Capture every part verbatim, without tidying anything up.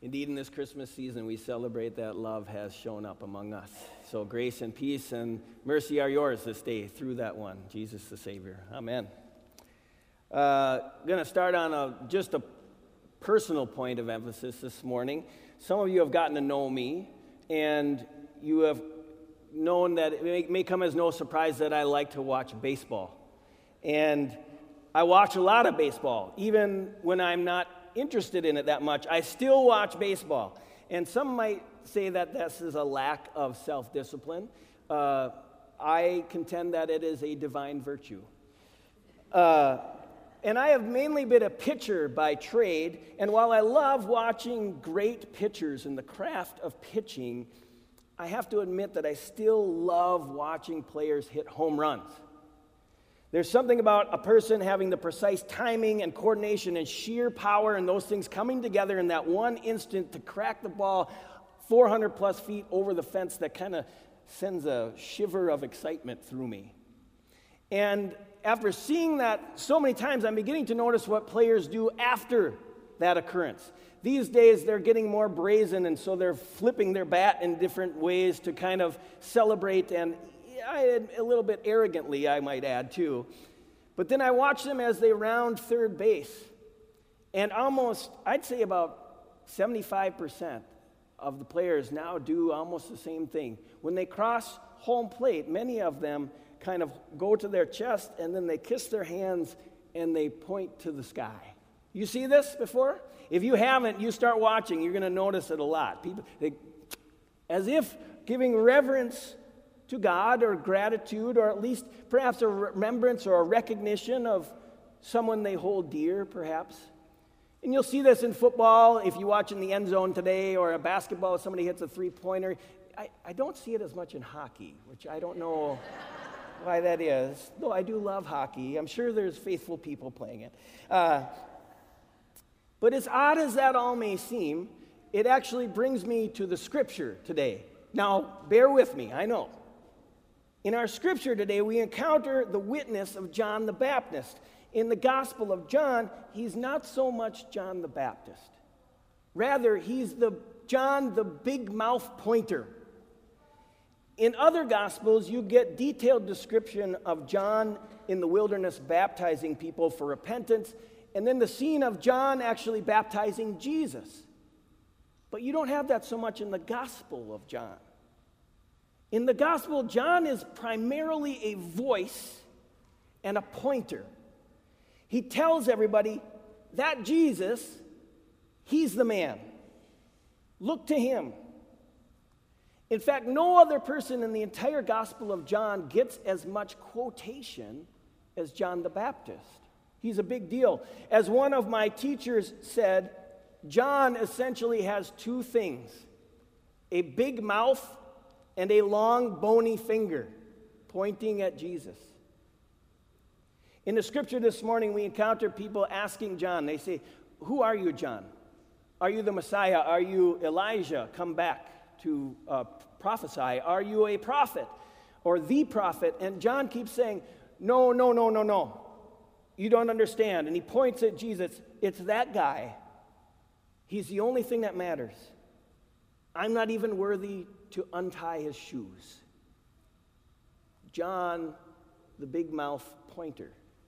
Indeed, in this Christmas season, we celebrate that love has shown up among us. So grace and peace and mercy are yours this day through that one, Jesus the Savior. Amen. Uh, going to start on a, just a personal point of emphasis this morning. Some of you have gotten to know me, and you have known that it may, may come as no surprise that I like to watch baseball. And I watch a lot of baseball, even when I'm not interested in it that much. I still watch baseball. And some might say that this is a lack of self-discipline. Uh, I contend that it is a divine virtue. Uh, and I have mainly been a pitcher by trade, and while I love watching great pitchers and the craft of pitching, I have to admit that I still love watching players hit home runs. There's something about a person having the precise timing and coordination and sheer power and those things coming together in that one instant to crack the ball four hundred plus feet over the fence that kind of sends a shiver of excitement through me. And after seeing that so many times, I'm beginning to notice what players do after that occurrence. These days, they're getting more brazen, and so they're flipping their bat in different ways to kind of celebrate, and I, a little bit arrogantly, I might add, too. But then I watch them as they round third base, and almost, I'd say about seventy-five percent of the players now do almost the same thing. When they cross home plate, many of them kind of go to their chest, and then they kiss their hands, and they point to the sky. You see this before? If you haven't, you start watching, you're going to notice it a lot. People, they, as if giving reverence to God or gratitude, or at least perhaps a remembrance or a recognition of someone they hold dear, perhaps. And you'll see this in football, if you watch in the end zone today, or a basketball, if somebody hits a three-pointer. I, I don't see it as much in hockey, which I don't know why that is, though I do love hockey. I'm sure there's faithful people playing it. Uh, but as odd as that all may seem, it actually brings me to the scripture today. Now, bear with me, I know. In our scripture today, we encounter the witness of John the Baptist. In the Gospel of John, he's not so much John the Baptist. Rather, he's the John the big mouth pointer. In other Gospels, you get detailed description of John in the wilderness baptizing people for repentance, and then the scene of John actually baptizing Jesus. But you don't have that so much in the Gospel of John. In the Gospel, John is primarily a voice and a pointer. He tells everybody that Jesus, he's the man. Look to him. In fact, no other person in the entire Gospel of John gets as much quotation as John the Baptist. He's a big deal. As one of my teachers said, John essentially has two things: a big mouth and a long, bony finger pointing at Jesus. In the scripture this morning, we encounter people asking John. They say, "Who are you, John? Are you the Messiah? Are you Elijah come back to uh, prophesy? Are you a prophet or the prophet?" And John keeps saying, "No, no, no, no, no. You don't understand." And he points at Jesus. It's that guy. He's the only thing that matters. I'm not even worthy to untie his shoes. John, the big mouth pointer.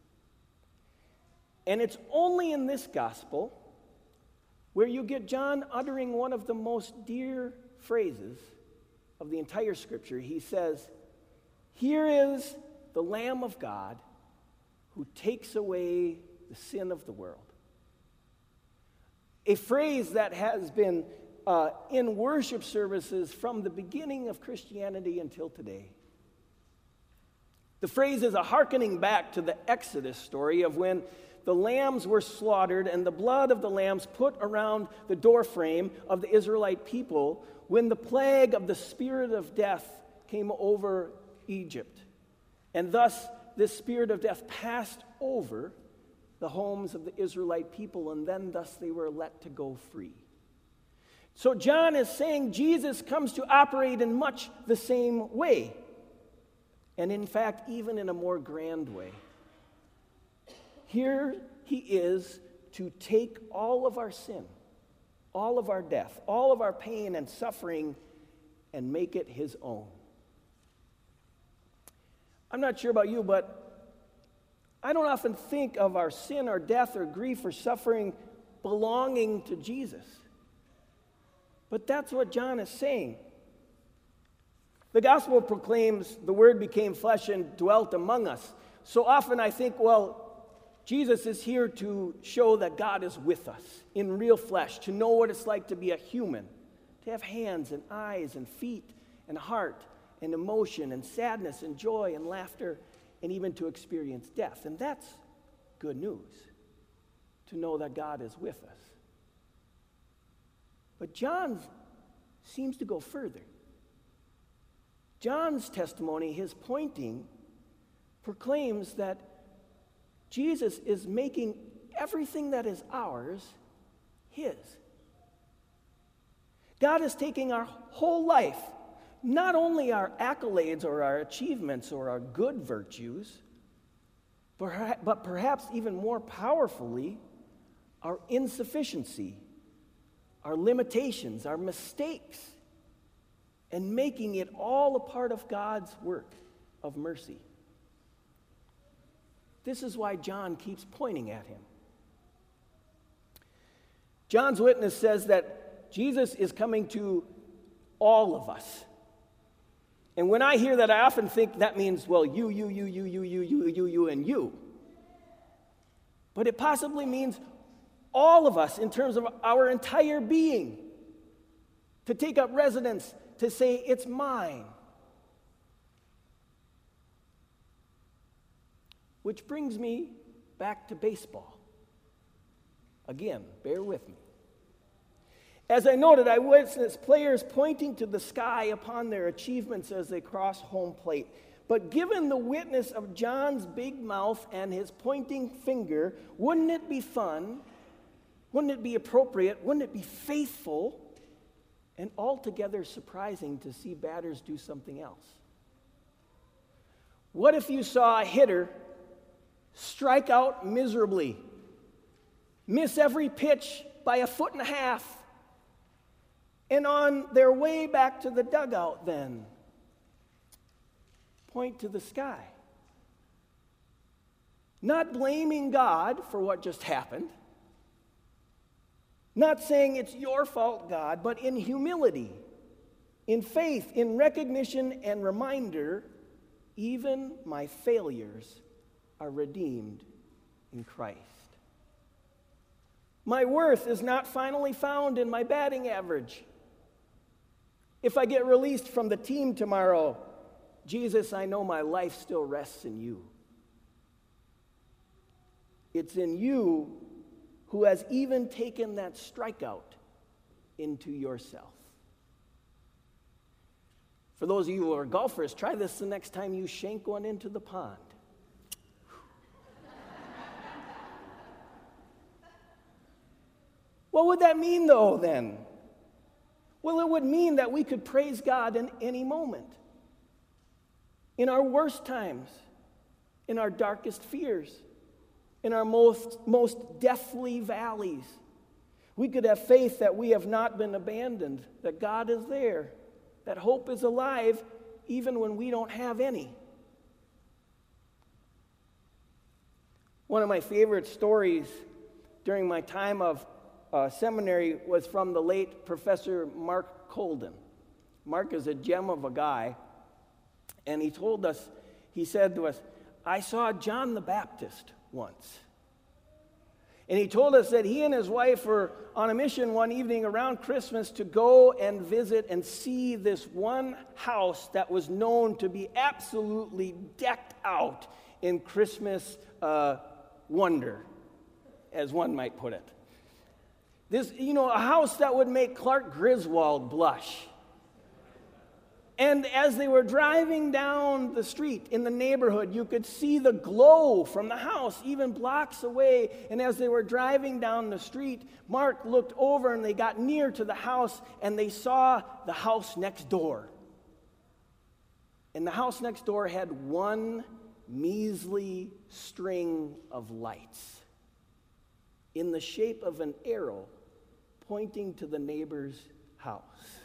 And it's only in this gospel where you get John uttering one of the most dear phrases of the entire scripture. He says, "Here is the Lamb of God who takes away the sin of the world." A phrase that has been uh, in worship services from the beginning of Christianity until today. The phrase is a hearkening back to the Exodus story of when the lambs were slaughtered and the blood of the lambs put around the doorframe of the Israelite people when the plague of the spirit of death came over Egypt. And thus, this spirit of death passed over the homes of the Israelite people, and then thus they were let to go free. So John is saying Jesus comes to operate in much the same way, and in fact, even in a more grand way. Here he is to take all of our sin, all of our death, all of our pain and suffering, and make it his own. I'm not sure about you, but I don't often think of our sin or death or grief or suffering belonging to Jesus. But that's what John is saying. The gospel proclaims the Word became flesh and dwelt among us. So often I think, well, Jesus is here to show that God is with us in real flesh, to know what it's like to be a human, to have hands and eyes and feet and heart and emotion and sadness and joy and laughter, and even to experience death. And that's good news, to know that God is with us. But John seems to go further. John's testimony, his pointing, proclaims that Jesus is making everything that is ours his. God is taking our whole life, not only our accolades or our achievements or our good virtues, but perhaps even more powerfully, our insufficiency, our limitations, our mistakes, and making it all a part of God's work of mercy. This is why John keeps pointing at him. John's witness says that Jesus is coming to all of us. And when I hear that, I often think that means, well, you, you, you, you, you, you, you, you, you, and you. But it possibly means all of us in terms of our entire being. To take up residence, to say, it's mine. Which brings me back to baseball. Again, bear with me. As I noted, I witnessed players pointing to the sky upon their achievements as they cross home plate. But given the witness of John's big mouth and his pointing finger, wouldn't it be fun? Wouldn't it be appropriate? Wouldn't it be faithful and altogether surprising to see batters do something else? What if you saw a hitter strike out miserably, miss every pitch by a foot and a half, and on their way back to the dugout then point to the sky? Not blaming God for what just happened, not saying it's your fault, God, but in humility, in faith, in recognition and reminder, even my failures are redeemed in Christ. My worth is not finally found in my batting average. If I get released from the team tomorrow, Jesus, I know my life still rests in you. It's in you who has even taken that strikeout into yourself. For those of you who are golfers, try this the next time you shank one into the pond. What would that mean, though, then? Well, it would mean that we could praise God in any moment. In our worst times, in our darkest fears, in our most, most deathly valleys. We could have faith that we have not been abandoned, that God is there, that hope is alive even when we don't have any. One of my favorite stories during my time of uh, seminary was from the late Professor Mark Colden. Mark is a gem of a guy, and he told us, he said to us, I saw John the Baptist once. And he told us that he and his wife were on a mission one evening around Christmas to go and visit and see this one house that was known to be absolutely decked out in Christmas uh, wonder, as one might put it. This, you know, a house that would make Clark Griswold blush. And as they were driving down the street in the neighborhood, you could see the glow from the house, even blocks away. And as they were driving down the street, Mark looked over and they got near to the house and they saw the house next door. And the house next door had one measly string of lights in the shape of an arrow pointing to the neighbor's house.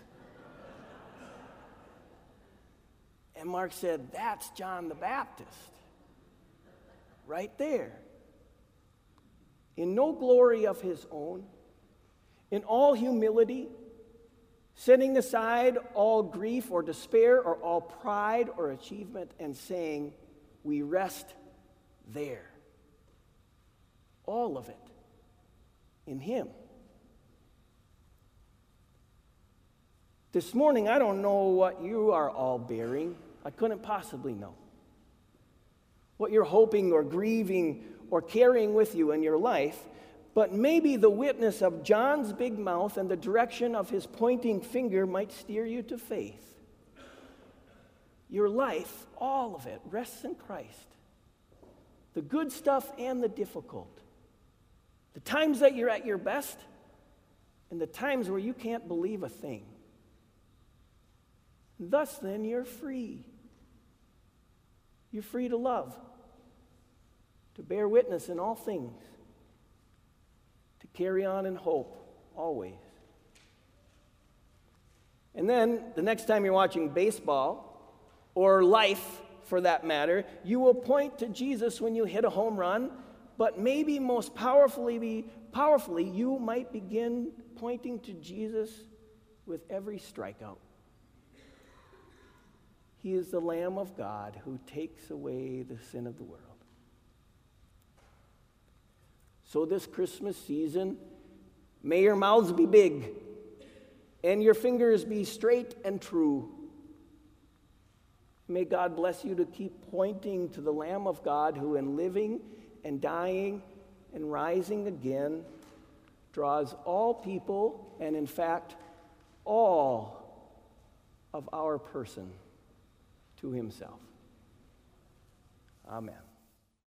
And Mark said, that's John the Baptist. Right there. In no glory of his own, in all humility, setting aside all grief or despair or all pride or achievement and saying, we rest there. All of it in him. This morning, I don't know what you are all bearing. I couldn't possibly know. What you're hoping or grieving or carrying with you in your life, but maybe the witness of John's big mouth and the direction of his pointing finger might steer you to faith. Your life, all of it, rests in Christ. The good stuff and the difficult. The times that you're at your best and the times where you can't believe a thing. Thus then, you're free. You're free to love, to bear witness in all things, to carry on in hope always. And then, the next time you're watching baseball, or life for that matter, you will point to Jesus when you hit a home run, but maybe most powerfully, powerfully, you might begin pointing to Jesus with every strikeout. He is the Lamb of God who takes away the sin of the world. So this Christmas season, may your mouths be big and your fingers be straight and true. May God bless you to keep pointing to the Lamb of God who in living and dying and rising again draws all people and in fact all of our person to himself. Amen.